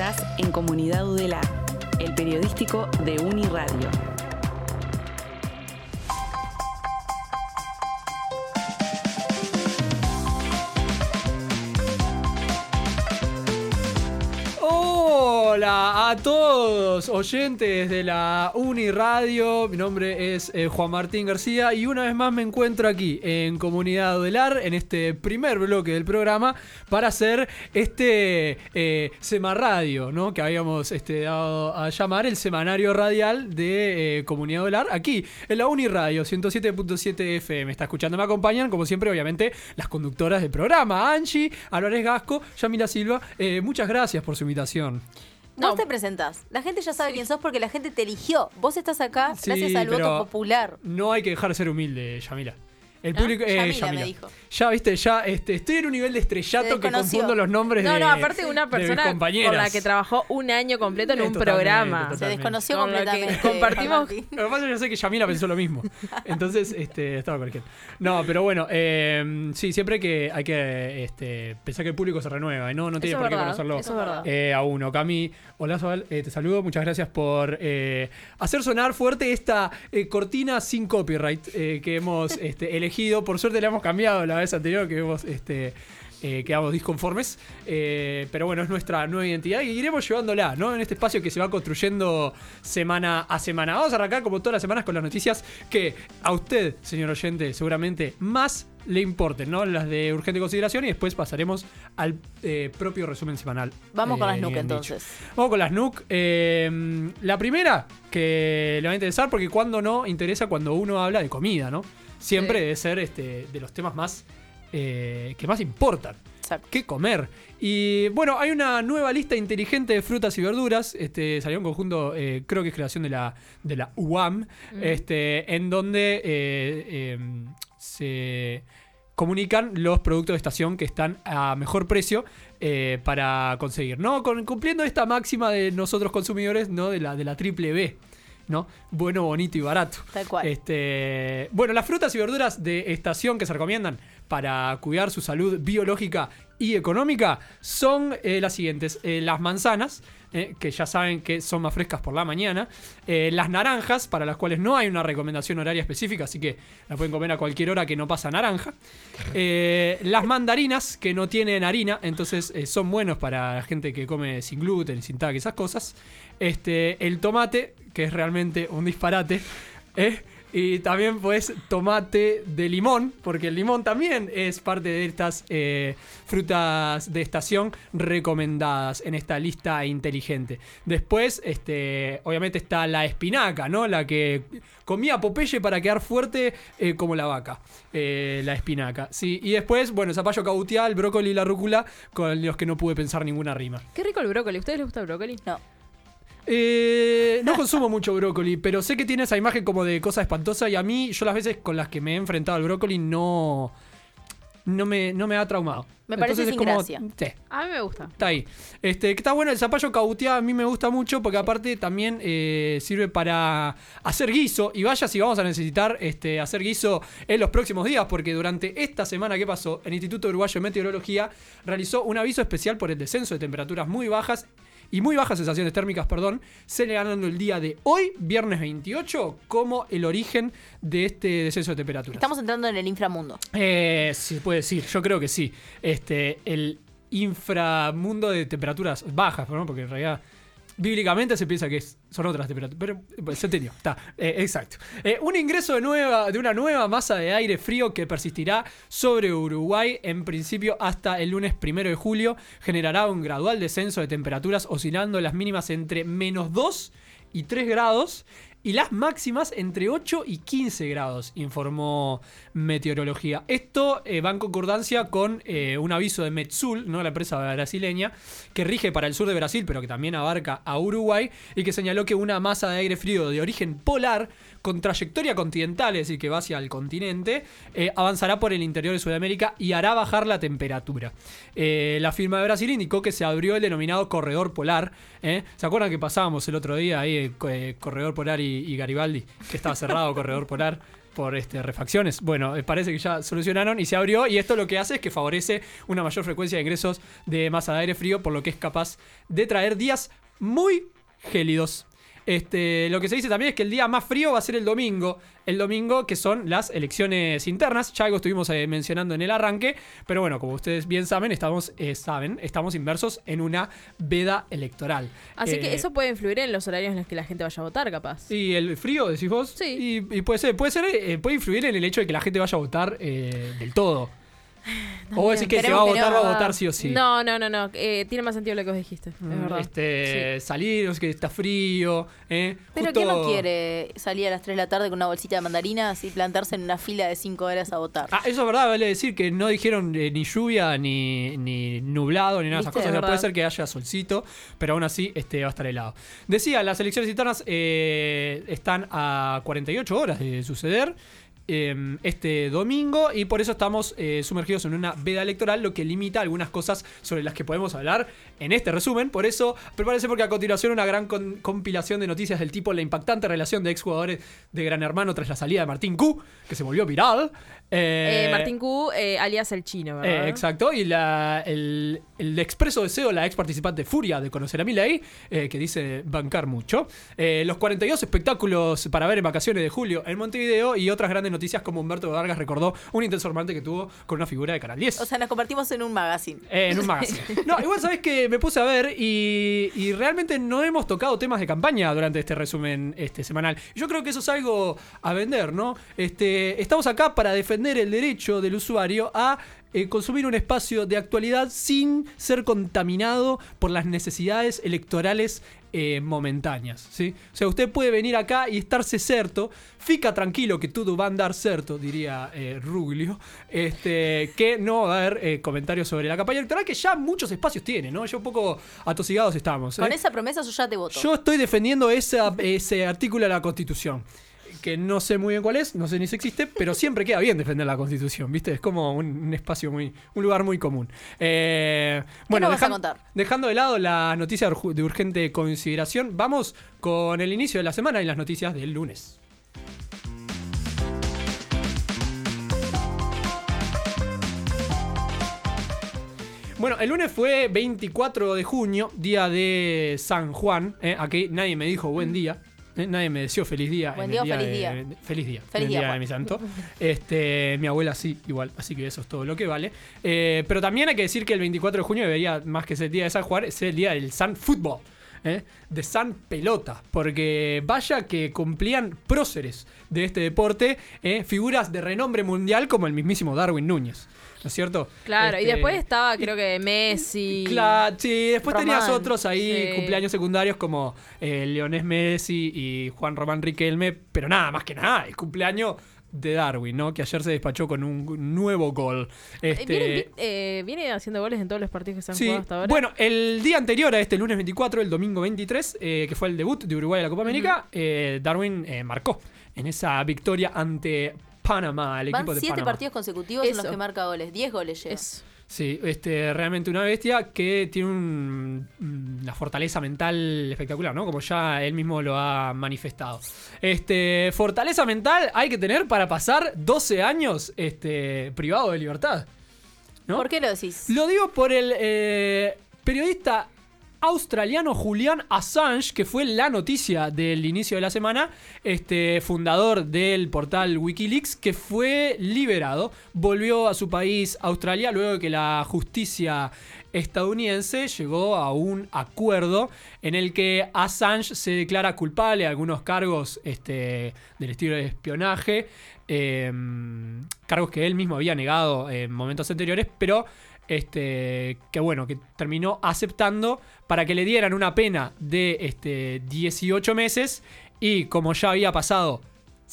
Estás en Comunidad Udelar, el periodístico de Uniradio. Hola a todos oyentes de la Uniradio, mi nombre es Juan Martín García y una vez más me encuentro aquí en Comunidad Udelar en este primer bloque del programa para hacer este Semarradio, ¿no? Que habíamos dado a llamar el semanario radial de Comunidad Udelar aquí en la Uniradio 107.7 FM. Está escuchando, me acompañan como siempre obviamente las conductoras del programa, Angie, Álvarez Gasco, Yamila Silva. Muchas gracias por su invitación. Vos te presentás. La gente ya sabe quién sos porque la gente te eligió. Vos estás acá gracias al voto popular. No hay que dejar de ser humilde, Yamila. El ¿no? público, Yamila me dijo. Ya, viste, estoy en un nivel de estrellato que confundo los nombres de aparte una persona con la que trabajó un año completo en un programa. Totalmente. Se desconoció completamente. Compartimos. Lo que pasa es que yo sé que Yamila pensó lo mismo. Entonces, estaba cualquiera. No, pero bueno, sí, siempre hay que pensar que el público se renueva, ¿no? No tiene por qué conocerlo a uno. Cami, hola, Sobal, te saludo. Muchas gracias por hacer sonar fuerte esta cortina sin copyright que hemos elegido. Por suerte la hemos cambiado la vez anterior que hemos quedamos disconformes, pero bueno, es nuestra nueva identidad y iremos llevándola, ¿no? En este espacio que se va construyendo semana a semana. Vamos a arrancar como todas las semanas con las noticias que a usted, señor oyente, seguramente más le importen, ¿no? Las de urgente consideración y después pasaremos al propio resumen semanal. Vamos con las NUC entonces. Vamos con las NUC. La primera que le va a interesar porque cuando no interesa cuando uno habla de comida, ¿no? Siempre debe ser de los temas más que más importan. Exacto. ¿Qué comer? Y bueno, hay una nueva lista inteligente de frutas y verduras. Salió en conjunto, creo que es creación de la UAM, en donde se comunican los productos de estación que están a mejor precio para conseguir, ¿no? Cumpliendo esta máxima de nosotros consumidores, ¿no? De la triple B, ¿no? Bueno, bonito y barato. Tal cual. Bueno, las frutas y verduras de estación que se recomiendan para cuidar su salud biológica y económica son las siguientes. Las manzanas, que ya saben que son más frescas por la mañana. Las naranjas, para las cuales no hay una recomendación horaria específica, así que la pueden comer a cualquier hora que no pasa naranja. Las mandarinas, que no tienen harina, entonces son buenos para la gente que come sin gluten, sin TAC, esas cosas. El tomate, que es realmente un disparate, y también pues tomate de limón, porque el limón también es parte de estas frutas de estación recomendadas en esta lista inteligente. Después, obviamente está la espinaca, ¿no? La que comía Popeye para quedar fuerte como la vaca. La espinaca, sí. Y después, bueno, zapallo cautiá, el brócoli y la rúcula, con los que no pude pensar ninguna rima. Qué rico el brócoli. ¿A ustedes les gusta el brócoli? No. No consumo mucho brócoli, pero sé que tiene esa imagen como de cosa espantosa y a mí, yo las veces con las que me he enfrentado al brócoli no me ha traumado. Me parece sin gracia. Sí, A mí me gusta. está ahí. Que está bueno el zapallo cautiá, a mí me gusta mucho porque aparte también sirve para hacer guiso. Y vaya si vamos a necesitar hacer guiso en los próximos días, porque durante esta semana que pasó, el Instituto Uruguayo de Meteorología realizó un aviso especial por el descenso de temperaturas muy bajas y muy bajas sensaciones térmicas, señalando el día de hoy, viernes 28, como el origen de este descenso de temperaturas. Estamos entrando en el inframundo. Sí, puede decir, yo creo que sí. El inframundo de temperaturas bajas, ¿no? Porque en realidad bíblicamente se piensa que son otras temperaturas, pero se entendió, está, exacto. Un ingreso de una nueva masa de aire frío que persistirá sobre Uruguay en principio hasta el lunes 1 de julio generará un gradual descenso de temperaturas oscilando las mínimas entre -2 y 3 grados y las máximas entre 8 y 15 grados, informó Meteorología. Esto va en concordancia con un aviso de Metsul, ¿no? La empresa brasileña, que rige para el sur de Brasil, pero que también abarca a Uruguay, y que señaló que una masa de aire frío de origen polar con trayectoria continental, es decir, que va hacia el continente, avanzará por el interior de Sudamérica y hará bajar la temperatura. La firma de Brasil indicó que se abrió el denominado corredor polar. ¿Se acuerdan que pasábamos el otro día ahí corredor polar y Garibaldi? Que estaba cerrado corredor polar. por refacciones. Bueno, parece que ya solucionaron y se abrió, y esto lo que hace es que favorece una mayor frecuencia de ingresos de masa de aire frío, por lo que es capaz de traer días muy gélidos. Lo que se dice también es que el día más frío va a ser el domingo, que son las elecciones internas. Ya algo estuvimos mencionando en el arranque, pero bueno, como ustedes bien saben, estamos inmersos en una veda electoral. Así que eso puede influir en los horarios en los que la gente vaya a votar, capaz. Y el frío, decís vos, sí. Y puede influir en el hecho de que la gente vaya a votar del todo. También. O decir que se va a votar, va a votar sí o sí. No. Tiene más sentido lo que vos dijiste. Es verdad. Salir, no sé, que está frío. Pero ¿quién no quiere salir a las 3 de la tarde con una bolsita de mandarinas y plantarse en una fila de 5 horas a votar? Eso es verdad, vale decir que no dijeron ni lluvia, ni nublado, ni nada de esas cosas. No puede ser que haya solcito, pero aún así va a estar helado. Decía, las elecciones internas están a 48 horas de suceder este domingo, y por eso estamos sumergidos en una veda electoral, lo que limita algunas cosas sobre las que podemos hablar en este resumen. Por eso prepárense, porque a continuación una gran compilación de noticias del tipo: la impactante relación de exjugadores de Gran Hermano tras la salida de Martín Q, que se volvió viral. Martín Q, alias el chino, ¿verdad? Exacto, y el expreso deseo, la ex participante Furia, de conocer a Milei, que dice bancar mucho. Los 42 espectáculos para ver en vacaciones de julio en Montevideo, y otras grandes noticias como Humberto Vargas recordó un intenso romance que tuvo con una figura de Canal 10. O sea, nos convertimos en un magazine. En un magazine. No, igual sabés que me puse a ver y realmente no hemos tocado temas de campaña durante este resumen semanal. Yo creo que eso es algo a vender, ¿no? Estamos acá para defender el derecho del usuario a consumir un espacio de actualidad sin ser contaminado por las necesidades electorales momentáneas, ¿sí? O sea, usted puede venir acá y estarse certo, fica tranquilo que todo va a andar certo, diría Ruglio, que no va a haber comentarios sobre la campaña electoral, que ya muchos espacios tiene, ¿no? Ya un poco atosigados estamos. Con esa promesa yo ya te voto. Yo estoy defendiendo ese artículo de la Constitución, que no sé muy bien cuál es, no sé ni si existe, pero siempre queda bien defender la Constitución, ¿viste? Es como un espacio un lugar muy común. Bueno, vas a contar? Dejando de lado la noticia de urgente consideración, vamos con el inicio de la semana y las noticias del lunes. Bueno, el lunes fue 24 de junio, día de San Juan. Aquí nadie me dijo buen día. Nadie me deseó feliz día. Buen día o feliz día. Feliz día. Feliz día de mi santo. Mi abuela sí, igual. Así que eso es todo lo que vale. Pero también hay que decir que el 24 de junio debería, más que ser el día de San Juan, ser el día del San Fútbol. De San Pelota. Porque vaya que cumplían próceres de este deporte, figuras de renombre mundial como el mismísimo Darwin Núñez. ¿No es cierto? Claro, y después estaba, creo que Messi. Claro, sí, después Román, tenías otros ahí, sí. cumpleaños secundarios como Lionel Messi y Juan Román Riquelme, pero nada, más que nada, el cumpleaños de Darwin, ¿no? Que ayer se despachó con un nuevo gol. Viene haciendo goles en todos los partidos que se han jugado hasta ahora. Bueno, el día anterior a el lunes 24, el domingo 23, que fue el debut de Uruguay en la Copa América, Darwin marcó en esa victoria ante Panamá, el equipo de Panamá. 7 partidos consecutivos en los que marca goles. 10 goles lleva. Sí, realmente una bestia que tiene una fortaleza mental espectacular, ¿no? Como ya él mismo lo ha manifestado. Fortaleza mental hay que tener para pasar 12 años privado de libertad, ¿no? ¿Por qué lo decís? Lo digo por el periodista australiano Julian Assange, que fue la noticia del inicio de la semana, fundador del portal Wikileaks, que fue liberado, volvió a su país, Australia, luego de que la justicia estadounidense llegó a un acuerdo en el que Assange se declara culpable de algunos cargos del estilo de espionaje, cargos que él mismo había negado en momentos anteriores, pero que terminó aceptando para que le dieran una pena de 18 meses, y como ya había pasado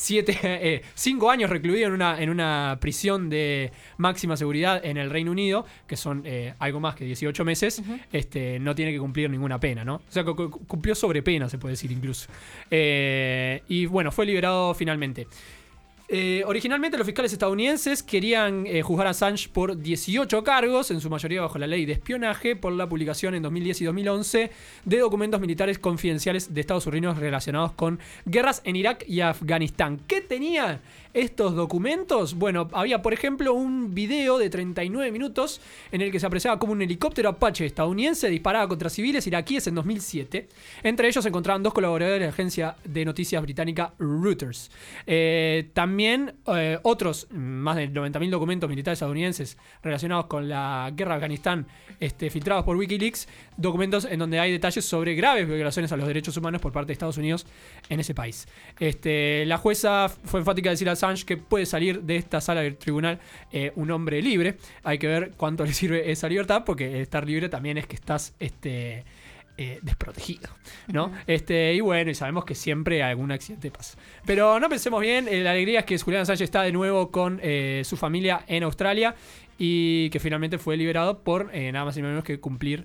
5 años recluido en una prisión de máxima seguridad en el Reino Unido, que son algo más que 18 meses, no tiene que cumplir ninguna pena, ¿no? O sea, cumplió sobre pena, se puede decir incluso. Y bueno, fue liberado finalmente. Originalmente los fiscales estadounidenses querían juzgar a Assange por 18 cargos, en su mayoría bajo la ley de espionaje, por la publicación en 2010 y 2011 de documentos militares confidenciales de Estados Unidos relacionados con guerras en Irak y Afganistán. ¿Qué tenían estos documentos? Bueno, había por ejemplo un video de 39 minutos en el que se apreciaba como un helicóptero Apache estadounidense disparaba contra civiles iraquíes en 2007. Entre ellos se encontraban 2 colaboradores de la agencia de noticias británica Reuters. También otros, más de 90.000 documentos militares estadounidenses relacionados con la guerra de Afganistán, filtrados por Wikileaks, documentos en donde hay detalles sobre graves violaciones a los derechos humanos por parte de Estados Unidos en ese país. La jueza fue enfática de decir a Assange que puede salir de esta sala del tribunal un hombre libre. Hay que ver cuánto le sirve esa libertad, porque estar libre también es que estás desprotegido, ¿no? Y bueno, y sabemos que siempre algún accidente pasa. Pero no pensemos bien, la alegría es que Julian Assange está de nuevo con su familia en Australia y que finalmente fue liberado por nada más y nada menos que cumplir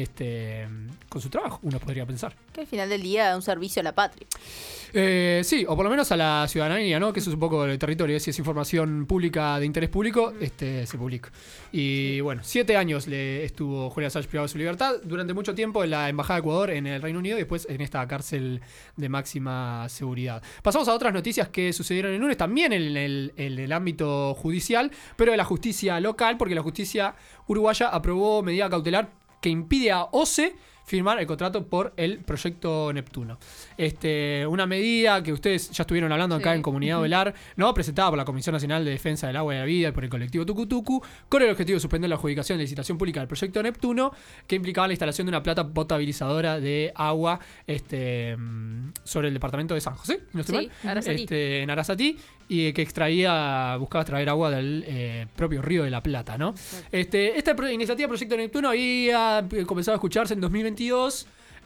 con su trabajo, uno podría pensar. Que al final del día es un servicio a la patria. Sí, o por lo menos a la ciudadanía, ¿no? Que eso es un poco el territorio. Si es información pública de interés público, se publica. Y bueno, 7 años le estuvo Julian Assange privado de su libertad. Durante mucho tiempo en la Embajada de Ecuador en el Reino Unido y después en esta cárcel de máxima seguridad. Pasamos a otras noticias que sucedieron el lunes, también en el ámbito judicial, pero de la justicia local, porque la justicia uruguaya aprobó medida cautelar que impide a OCE firmar el contrato por el proyecto Neptuno. Una medida que ustedes ya estuvieron hablando acá en Comunidad Velar, ¿no? Presentada por la Comisión Nacional de Defensa del Agua y la Vida y por el colectivo Tucutucu, con el objetivo de suspender la adjudicación de licitación pública del proyecto Neptuno, que implicaba la instalación de una planta potabilizadora de agua sobre el departamento de San José, ¿no estoy mal? Arasatí. En Arasatí, y que buscaba extraer agua del propio Río de la Plata, ¿no? Esta iniciativa Proyecto Neptuno había comenzado a escucharse en 2022,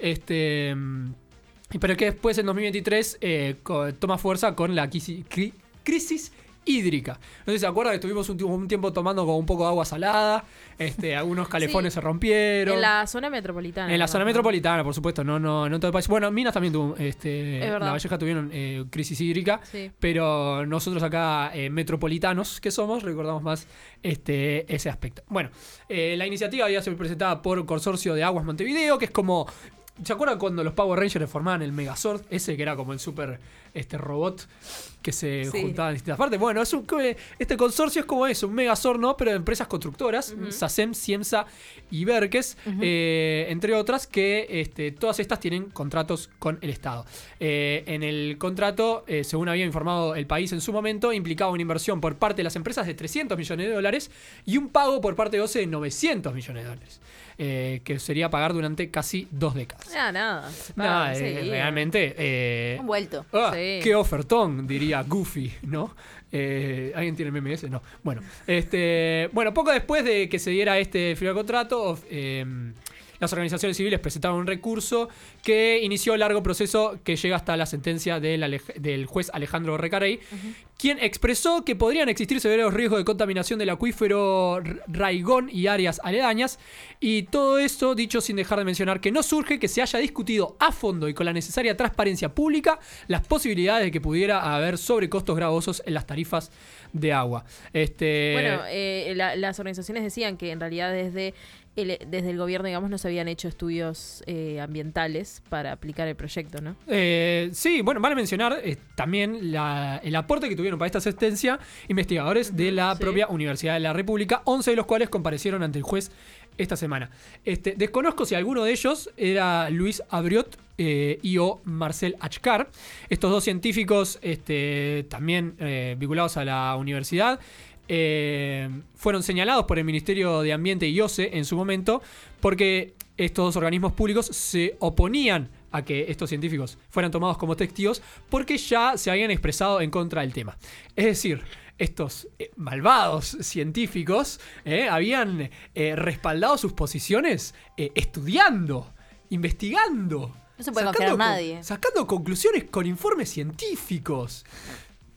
pero que después en 2023 toma fuerza con la crisis hídrica. No sé si se acuerdan que estuvimos un tiempo tomando con un poco de agua salada, algunos calefones se rompieron. En la zona metropolitana. En la zona metropolitana, por supuesto, no en todo el país. Bueno, Minas también tuvo, La Valleja tuvieron crisis hídrica, pero nosotros acá, metropolitanos que somos, recordamos más ese aspecto. Bueno, la iniciativa había sido presentada por Consorcio de Aguas Montevideo, que es como... ¿Se acuerdan cuando los Power Rangers formaban el Megazord? Ese que era como el super robot que se juntaba en distintas partes. Bueno, este consorcio es como eso, un Megazord, ¿no? Pero de empresas constructoras, SACEM, Ciemsa y Berques, entre otras, que todas estas tienen contratos con el Estado. En el contrato, según había informado El País en su momento, implicaba una inversión por parte de las empresas de $300 millones y un pago por parte de OCE de $900 millones. Que sería pagar durante casi 2 décadas. Nada. Realmente. Un vuelto. Qué ofertón, diría Goofy, ¿no? ¿Alguien tiene el MMS? No. Bueno, poco después de que se diera este final de contrato, las organizaciones civiles presentaron un recurso que inició el largo proceso que llega hasta la sentencia del juez Alejandro Recarey, quien expresó que podrían existir severos riesgos de contaminación del acuífero Raigón y áreas aledañas, y todo esto dicho sin dejar de mencionar que no surge que se haya discutido a fondo y con la necesaria transparencia pública las posibilidades de que pudiera haber sobrecostos gravosos en las tarifas de agua. Bueno, las organizaciones decían que en realidad desde el gobierno, digamos, no se habían hecho estudios ambientales para aplicar el proyecto, ¿no? Sí, bueno, vale mencionar también el aporte que tuvieron para esta sentencia investigadores de la propia Universidad de la República, 11 de los cuales comparecieron ante el juez esta semana. Desconozco si alguno de ellos era Luis Abriot y o Marcel Achcar. Estos dos científicos también vinculados a la universidad fueron señalados por el Ministerio de Ambiente y OCE en su momento porque estos dos organismos públicos se oponían a que estos científicos fueran tomados como testigos porque ya se habían expresado en contra del tema. Es decir, estos malvados científicos habían respaldado sus posiciones estudiando, investigando. No se puede confiar en nadie. Sacando conclusiones con informes científicos.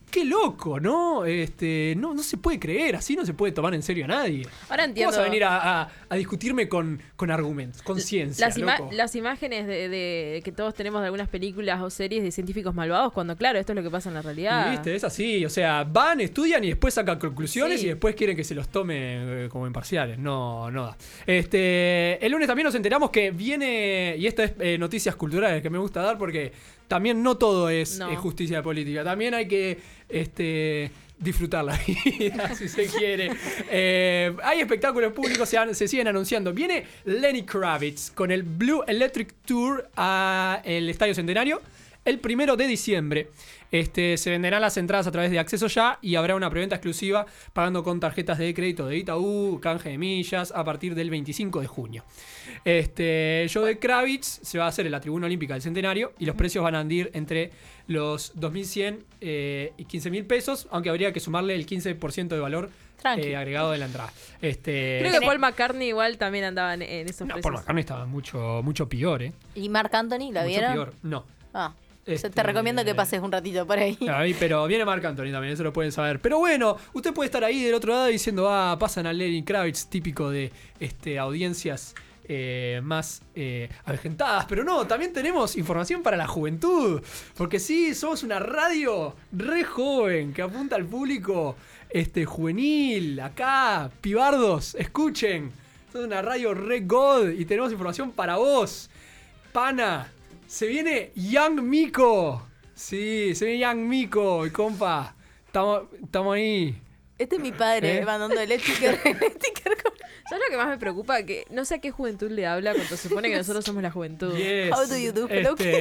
Qué loco, ¿no? No se puede creer, así no se puede tomar en serio a nadie. Ahora entiendo. ¿Cómo vas a venir a discutirme con argumentos, con ciencia, loco? Las imágenes de que todos tenemos de algunas películas o series de científicos malvados, cuando claro, esto es lo que pasa en la realidad. Y, ¿viste? Es así, o sea, van, estudian y después sacan conclusiones Sí. y después quieren que se los tome como imparciales. No da. El lunes también nos enteramos que viene, y esto es noticias culturales que me gusta dar porque también no todo es justicia política, también hay que disfrutar la vida, si se quiere. Hay espectáculos públicos, se siguen anunciando. Viene Lenny Kravitz con el Blue Electric Tour al Estadio Centenario el 1 de diciembre. Se venderán las entradas a través de Acceso Ya y habrá una preventa exclusiva pagando con tarjetas de crédito de Itaú, canje de millas, a partir del 25 de junio. El show de Kravitz se va a hacer en la Tribuna Olímpica del Centenario y los precios van a andir entre los 2.100 y 15.000 pesos, aunque habría que sumarle el 15% de valor agregado de la entrada. Creo que Paul McCartney igual también andaba en esos precios. Paul McCartney estaba mucho peor, ¿Y Marc Anthony, la mucho vieron? peor. No. Te recomiendo que pases un ratito por ahí. Pero viene Marc Anthony también, eso lo pueden saber. Pero bueno, usted puede estar ahí del otro lado diciendo, pasan a Lenny Kravitz, típico de audiencias más avejentadas. Pero no, también tenemos información para la juventud. Porque sí, somos una radio re joven que apunta al público juvenil. Acá, pibardos, escuchen. Somos una radio re god y tenemos información para vos. Pana. Se viene Young Miko. Sí, se viene Young Miko, y compa. Estamos ahí. Este es mi padre mandando el sticker. ¿Sabes lo que más me preocupa? Que no sé a qué juventud le habla cuando se supone que nosotros somos la juventud. Yes. How do you do?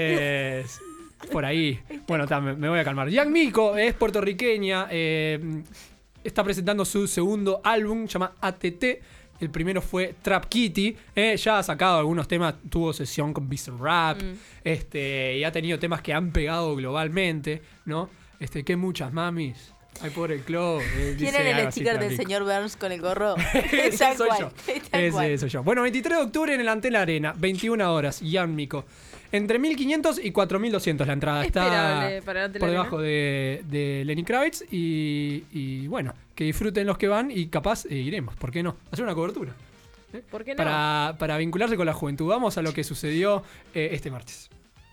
Por ahí. Bueno, me voy a calmar. Young Miko es puertorriqueña. Está presentando su segundo álbum, se llama ATT. El primero fue Trap Kitty. Ya ha sacado algunos temas. Tuvo sesión con Bizarrap. Y ha tenido temas que han pegado globalmente, ¿no? Que muchas mamis. Ay, pobre el club. ¿Tienen el sticker del señor Burns con el gorro? Ese soy yo. Ese soy yo. Bueno, 23 de octubre en el Antel Arena, 21 horas, Young Miko. Entre 1.500 y 4.200 la entrada. Está para el por debajo de Lenny Kravitz. Y bueno, que disfruten los que van y capaz iremos. ¿Por qué no? Hacer una cobertura. ¿Por qué no? Para vincularse con la juventud. Vamos a lo que sucedió este martes.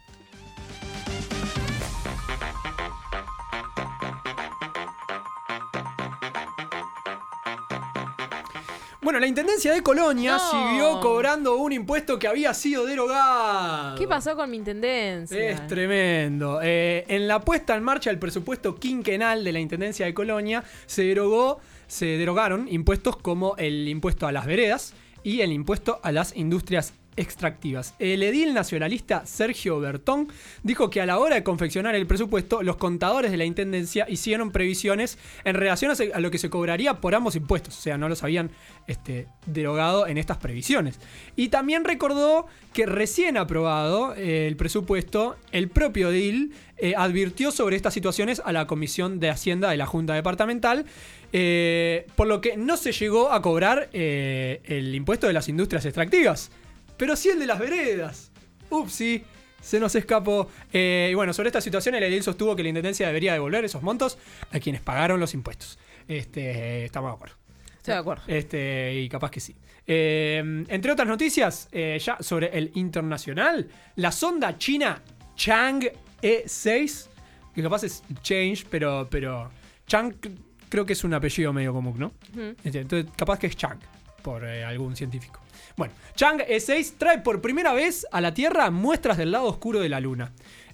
Bueno, la Intendencia de Colonia siguió cobrando un impuesto que había sido derogado. ¿Qué pasó con mi intendencia? Es tremendo. En la puesta en marcha del presupuesto quinquenal de la Intendencia de Colonia se derogaron impuestos como el impuesto a las veredas y el impuesto a las industrias extractivas. El edil nacionalista Sergio Bertón dijo que a la hora de confeccionar el presupuesto, los contadores de la Intendencia hicieron previsiones en relación a lo que se cobraría por ambos impuestos. O sea, no los habían derogado en estas previsiones. Y también recordó que recién aprobado el presupuesto, el propio edil advirtió sobre estas situaciones a la Comisión de Hacienda de la Junta Departamental, por lo que no se llegó a cobrar el impuesto de las industrias extractivas. Pero sí el de las veredas. Upsi, se nos escapó. Y bueno, sobre esta situación el edil sostuvo que la Intendencia debería devolver esos montos a quienes pagaron los impuestos. Estamos de acuerdo. Estoy de acuerdo. Y capaz que sí. Entre otras noticias, ya sobre el internacional, la sonda china Chang'e 6, que capaz es Change, pero Chang creo que es un apellido medio común, ¿no? Entonces capaz que es Chang, por algún científico. Bueno, Chang'e 6 trae por primera vez a la Tierra muestras del lado oscuro de la Luna.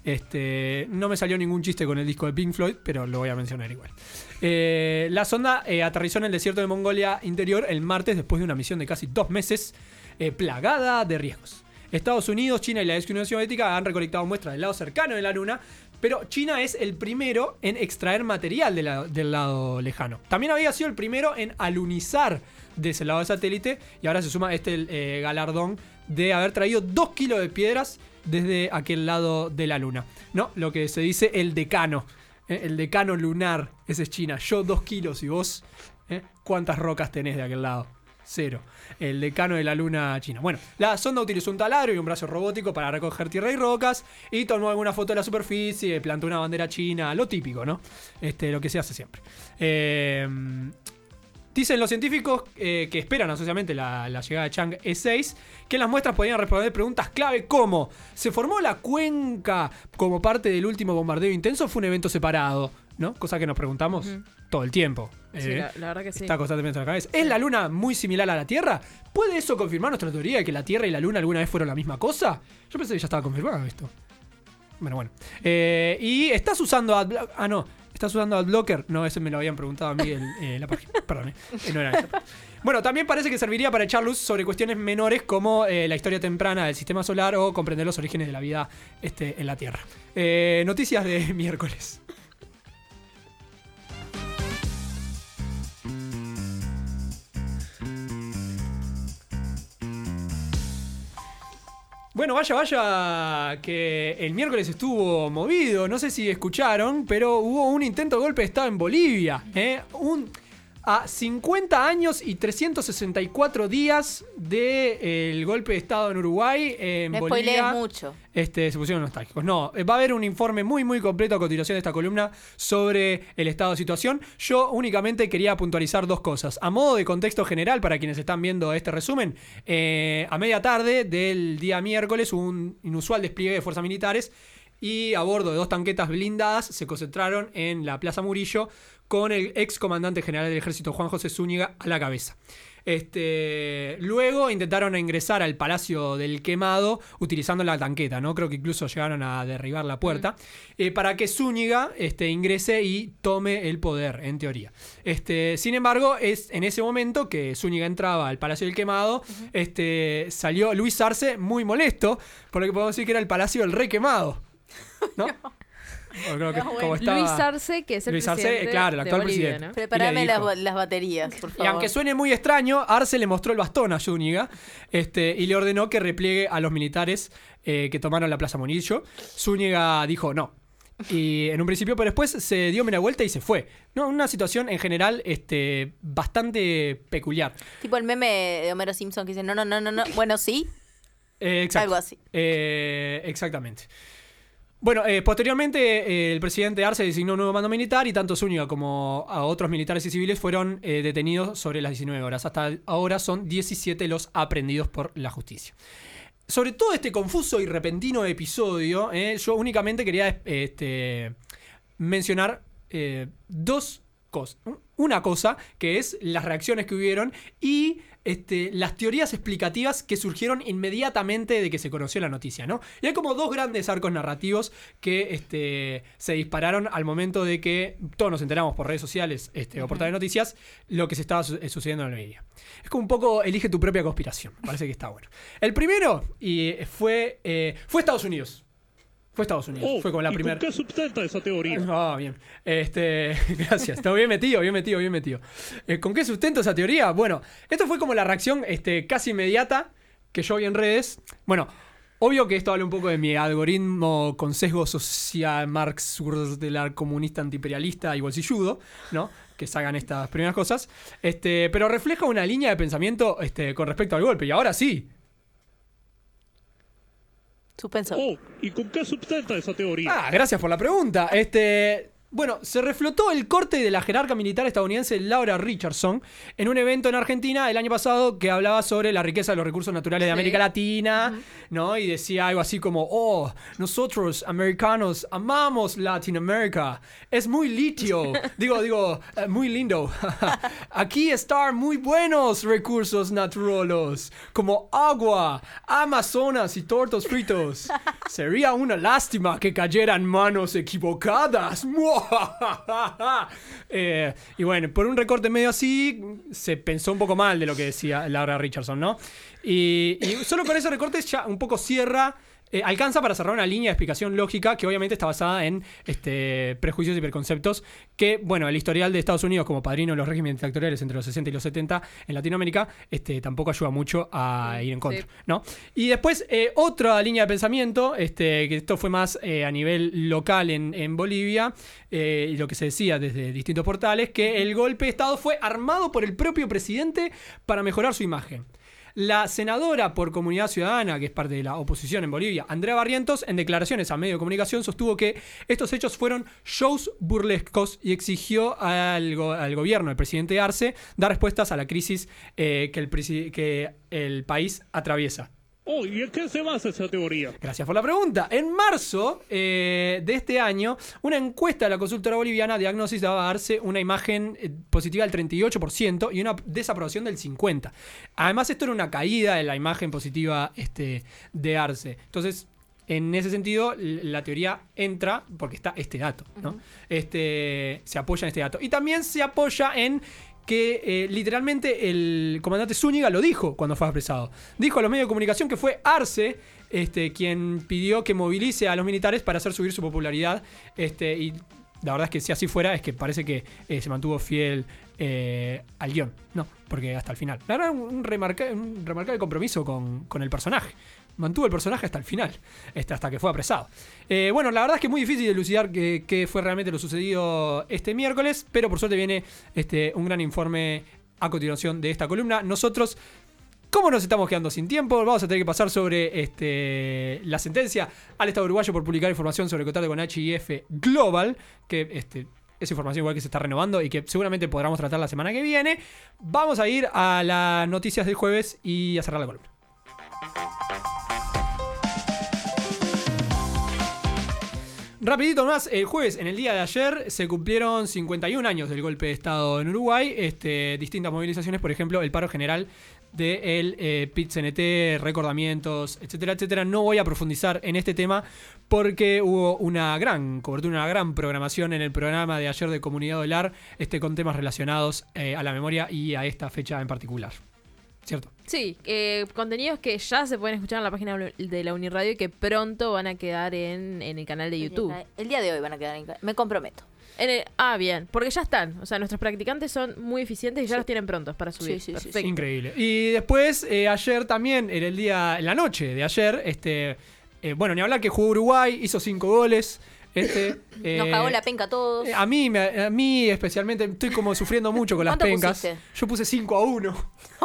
No me salió ningún chiste con el disco de Pink Floyd, pero lo voy a mencionar igual. La sonda aterrizó en el desierto de Mongolia Interior el martes después de una misión de casi 2 meses plagada de riesgos. Estados Unidos, China y la Unión Soviética han recolectado muestras del lado cercano de la Luna, pero China es el primero en extraer material del lado lejano. También había sido el primero en alunizar de ese lado del satélite y ahora se suma galardón de haber traído 2 kilos de piedras desde aquel lado de la Luna. No, lo que se dice el decano lunar, ese es China. Yo 2 kilos y vos, ¿cuántas rocas tenés de aquel lado? 0. El decano de la luna china. Bueno, la sonda utilizó un taladro y un brazo robótico para recoger tierra y rocas y tomó alguna foto de la superficie, plantó una bandera china, lo típico, ¿no? Lo que se hace siempre. Dicen los científicos que esperan asociadamente la llegada de Chang'e 6, que en las muestras podrían responder preguntas clave como: ¿se formó la cuenca como parte del último bombardeo intenso o fue un evento separado? ¿No? Cosa que nos preguntamos todo el tiempo. Sí, la verdad que sí. Está constantemente en la cabeza. ¿Es la Luna muy similar a la Tierra? ¿Puede eso confirmar nuestra teoría de que la Tierra y la Luna alguna vez fueron la misma cosa? Yo pensé que ya estaba confirmado esto. Bueno. Y estás usando ¿estás usando AdBlocker? No, ese me lo habían preguntado a mí la página. Perdón, no era eso. Bueno, también parece que serviría para echar luz sobre cuestiones menores como la historia temprana del sistema solar o comprender los orígenes de la vida en la Tierra. Noticias de miércoles. Bueno, vaya que el miércoles estuvo movido. No sé si escucharon, pero hubo un intento de golpe de Estado en Bolivia. A 50 años y 364 días del golpe de Estado en Uruguay, en Bolivia. No mucho. Se pusieron nostálgicos. No, va a haber un informe muy, muy completo a continuación de esta columna sobre el estado de situación. Yo únicamente quería puntualizar dos cosas. A modo de contexto general, para quienes están viendo este resumen, a media tarde del día miércoles hubo un inusual despliegue de fuerzas militares y a bordo de 2 tanquetas blindadas se concentraron en la Plaza Murillo con el ex comandante general del ejército Juan José Zúñiga a la cabeza. Luego intentaron ingresar al Palacio del Quemado utilizando la tanqueta, ¿no? Creo que incluso llegaron a derribar la puerta para que Zúñiga ingrese y tome el poder, en teoría. Sin embargo, es en ese momento que Zúñiga entraba al Palacio del Quemado, salió Luis Arce muy molesto, por lo que podemos decir que era el Palacio del Requemado, ¿no? Creo que como estaba Luis Arce, que es el presidente claro, el actual Bolivia, presidente. ¿no? Preparame las baterías, por favor. Y aunque suene muy extraño, Arce le mostró el bastón a Zúñiga y le ordenó que repliegue a los militares que tomaron la Plaza Murillo. Zúñiga dijo no. Y en un principio, pero después se dio media vuelta y se fue. No, una situación en general bastante peculiar. Tipo el meme de Homero Simpson que dice no. Bueno, sí. Exacto. Algo así. Exactamente. Bueno, posteriormente el presidente Arce designó un nuevo mando militar y tanto Zúñiga como a otros militares y civiles fueron detenidos sobre las 19 horas. Hasta ahora son 17 los aprehendidos por la justicia. Sobre todo este confuso y repentino episodio, yo únicamente quería mencionar dos cosas. Una cosa que es las reacciones que hubieron y las teorías explicativas que surgieron inmediatamente de que se conoció la noticia, ¿no? Y hay como 2 grandes arcos narrativos que se dispararon al momento de que todos nos enteramos por redes sociales o portales de noticias lo que se estaba sucediendo en el medio. Es como un poco elige tu propia conspiración. Me parece que está bueno. El primero fue Estados Unidos. Fue Estados Unidos. Fue como la primera. ¿Con qué sustenta esa teoría? Ah, bien. Gracias. Está bien metido. ¿Con qué sustento esa teoría? Bueno, esto fue como la reacción casi inmediata que yo vi en redes. Bueno, obvio que esto habla un poco de mi algoritmo con sesgo social Marx de la comunista antiimperialista y bolsilludo, ¿no? Que salgan estas primeras cosas. Pero refleja una línea de pensamiento con respecto al golpe. Y ahora sí. Suspenso. ¿Y con qué sustenta esa teoría? Gracias por la pregunta. Bueno, se reflotó el corte de la jerarca militar estadounidense Laura Richardson en un evento en Argentina el año pasado que hablaba sobre la riqueza de los recursos naturales de América Latina, ¿no? Y decía algo así como, nosotros americanos amamos Latinoamérica, es muy litio, digo, muy lindo. Aquí están muy buenos recursos naturales, como agua, Amazonas y tortos fritos. Sería una lástima que cayeran manos equivocadas. Y bueno, por un recorte medio así se pensó un poco mal de lo que decía Laura Richardson, ¿no? Y solo con ese recorte ya un poco cierra alcanza para cerrar una línea de explicación lógica que obviamente está basada en prejuicios y preconceptos que, bueno, el historial de Estados Unidos como padrino de los regímenes dictatoriales entre los 60 y los 70 en Latinoamérica tampoco ayuda mucho a ir en contra, ¿no? Y después otra línea de pensamiento, que esto fue más a nivel local en Bolivia, y lo que se decía desde distintos portales, que el golpe de Estado fue armado por el propio presidente para mejorar su imagen. La senadora por Comunidad Ciudadana, que es parte de la oposición en Bolivia, Andrea Barrientos, en declaraciones a medios de comunicación sostuvo que estos hechos fueron shows burlescos y exigió al gobierno del presidente Arce dar respuestas a la crisis que el país atraviesa. Oh, ¿y en qué se basa esa teoría? Gracias por la pregunta. En marzo de este año, una encuesta de la consultora boliviana Diagnosis daba a Arce una imagen positiva del 38% y una desaprobación del 50%. Además, esto era una caída de la imagen positiva de Arce. Entonces, en ese sentido, la teoría entra porque está este dato, ¿no? Se apoya en este dato. Y también se apoya en que literalmente el comandante Zúñiga lo dijo cuando fue apresado. Dijo a los medios de comunicación que fue Arce quien pidió que movilice a los militares para hacer subir su popularidad. Y la verdad es que si así fuera, es que parece que se mantuvo fiel al guión. No, porque hasta el final. La verdad, un remarcable compromiso con el personaje. Mantuvo el personaje hasta el final, hasta que fue apresado. Bueno, la verdad es que es muy difícil elucidar qué fue realmente lo sucedido este miércoles, pero por suerte viene un gran informe a continuación de esta columna. Nosotros, como nos estamos quedando sin tiempo, vamos a tener que pasar sobre la sentencia al Estado uruguayo por publicar información sobre el contrato con HIF Global, que es información igual que se está renovando y que seguramente podremos tratar la semana que viene. Vamos a ir a las noticias del jueves y a cerrar la columna. Rapidito más, el jueves, en el día de ayer, se cumplieron 51 años del golpe de Estado en Uruguay. Distintas movilizaciones, por ejemplo, el paro general del PIT-CNT, recordamientos, etcétera, etcétera. No voy a profundizar en este tema porque hubo una gran cobertura, una gran programación en el programa de ayer de Comunidad Olar, con temas relacionados a la memoria y a esta fecha en particular. ¿Cierto? Sí, contenidos que ya se pueden escuchar en la página de la Uniradio y que pronto van a quedar en el canal de YouTube. El día de hoy van a quedar me comprometo. Bien, porque ya están. O sea, nuestros practicantes son muy eficientes y ya los tienen prontos para subir. Sí. Perfecto. Increíble. Y después, ayer también, en la noche de ayer, bueno, ni hablar que jugó Uruguay, hizo 5 goles. Nos cagó la penca a todos. A mí especialmente estoy como sufriendo mucho con las pencas. Pusiste? Yo puse 5-1.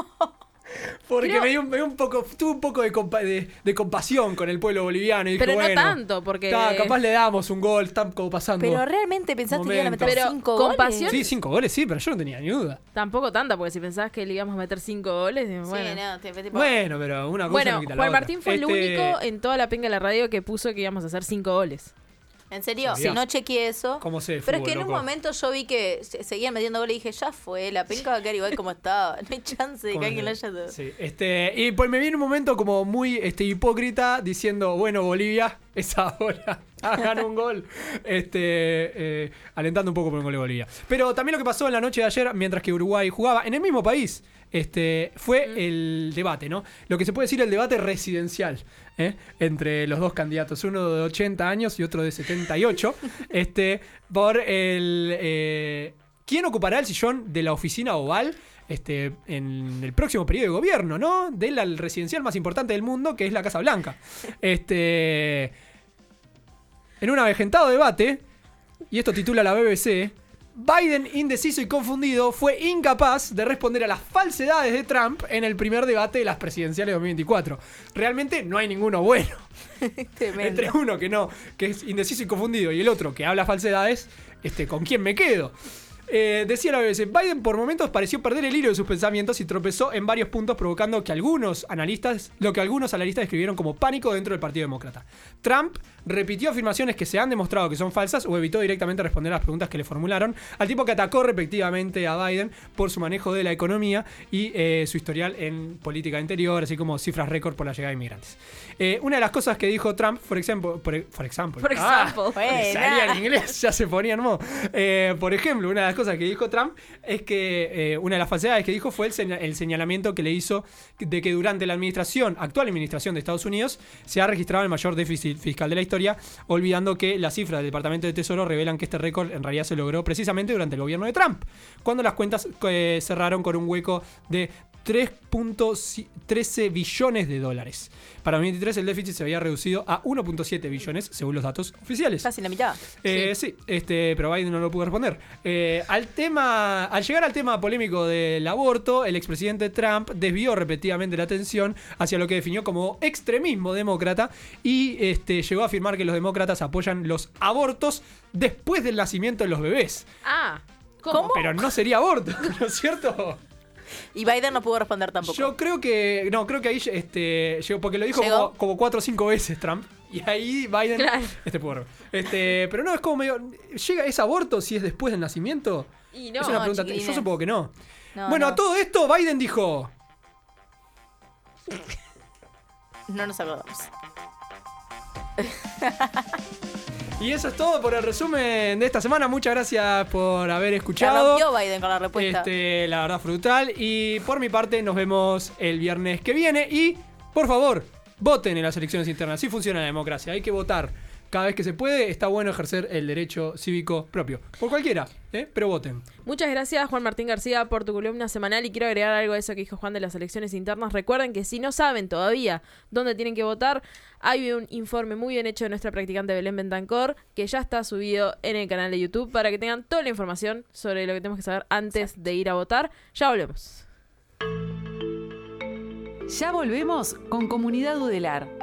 Porque tuve un poco de compasión con el pueblo boliviano. Y dije, pero no tanto, porque capaz le damos un gol, están como pasando. Pero realmente pensaste que iban a meter 5 goles. Compasión. Sí, 5 goles, sí, pero yo no tenía ni duda. Tampoco tanta, porque si pensabas que le íbamos a meter 5 goles, bueno. Bueno, pero una cosa no quita la Juan otra. Martín fue el único en toda la penca de la radio que puso que íbamos a hacer 5 goles. ¿En serio? Sí. No chequeé eso. ¿Cómo sé? Pero es que en loco. un momento yo vi que seguían metiendo goles y dije, ya fue, la penca va a quedar igual como estaba. No hay chance de que alguien la haya dado. Sí, y pues me viene un momento como muy hipócrita diciendo, bueno, Bolivia, es ahora. Hagan un gol. Alentando un poco por el gol de Bolivia. Pero también lo que pasó en la noche de ayer, mientras que Uruguay jugaba en el mismo país, fue el debate, ¿no? Lo que se puede decir el debate residencial, entre los dos candidatos, uno de 80 años y otro de 78, por quién ocupará el sillón de la oficina oval en el próximo periodo de gobierno, ¿no? Del residencial más importante del mundo, que es la Casa Blanca. En un avejentado debate, y esto titula la BBC, Biden, indeciso y confundido, fue incapaz de responder a las falsedades de Trump en el primer debate de las presidenciales de 2024. Realmente no hay ninguno bueno. Entre uno que es indeciso y confundido, y el otro que habla falsedades, ¿con quién me quedo? Decía la BBC, Biden por momentos pareció perder el hilo de sus pensamientos y tropezó en varios puntos, provocando lo que algunos analistas describieron como pánico dentro del Partido Demócrata. Trump repitió afirmaciones que se han demostrado que son falsas o evitó directamente responder a las preguntas que le formularon, al tipo que atacó respectivamente a Biden por su manejo de la economía y su historial en política interior, así como cifras récord por la llegada de inmigrantes. Una de las cosas que dijo Trump, por ejemplo, salía en inglés, ya se ponía en modo. Por ejemplo, una de las cosas que dijo Trump es que una de las falsedades que dijo fue el señalamiento que le hizo de que durante la actual administración de Estados Unidos se ha registrado el mayor déficit fiscal de la historia, olvidando que las cifras del Departamento de Tesoro revelan que este récord en realidad se logró precisamente durante el gobierno de Trump, cuando las cuentas cerraron con un hueco de 3.13 billones de dólares. Para 2023 el déficit se había reducido a 1.7 billones según los datos oficiales. Casi la mitad. Sí, pero Biden no lo pudo responder. Al llegar al tema polémico del aborto, el expresidente Trump desvió repetidamente la atención hacia lo que definió como extremismo demócrata y llegó a afirmar que los demócratas apoyan los abortos después del nacimiento de los bebés. ¿Cómo? Pero no sería aborto, ¿no es cierto? Y Biden no pudo responder tampoco. Yo creo que ahí llegó, porque lo dijo como 4 o 5 veces Trump. Y ahí Biden pudo. Pero no, es como medio. ¿Es aborto si es después del nacimiento? Y no, es una pregunta. chiquilines. Yo supongo que no. No. A todo esto, Biden dijo. No nos acordamos. Y eso es todo por el resumen de esta semana. Muchas gracias por haber Se escuchado. rompió Biden con la respuesta. La verdad, brutal. Y por mi parte, nos vemos el viernes que viene. Y, por favor, voten en las elecciones internas. Así funciona la democracia. Hay que votar cada vez que se puede. Está bueno ejercer el derecho cívico propio. Por cualquiera, pero voten. Muchas gracias, Juan Martín García, por tu columna semanal. Y quiero agregar algo a eso que dijo Juan de las elecciones internas. Recuerden que si no saben todavía dónde tienen que votar, hay un informe muy bien hecho de nuestra practicante Belén Bentancor que ya está subido en el canal de YouTube para que tengan toda la información sobre lo que tenemos que saber antes de ir a votar. Ya volvemos. Ya volvemos con Comunidad Udelar.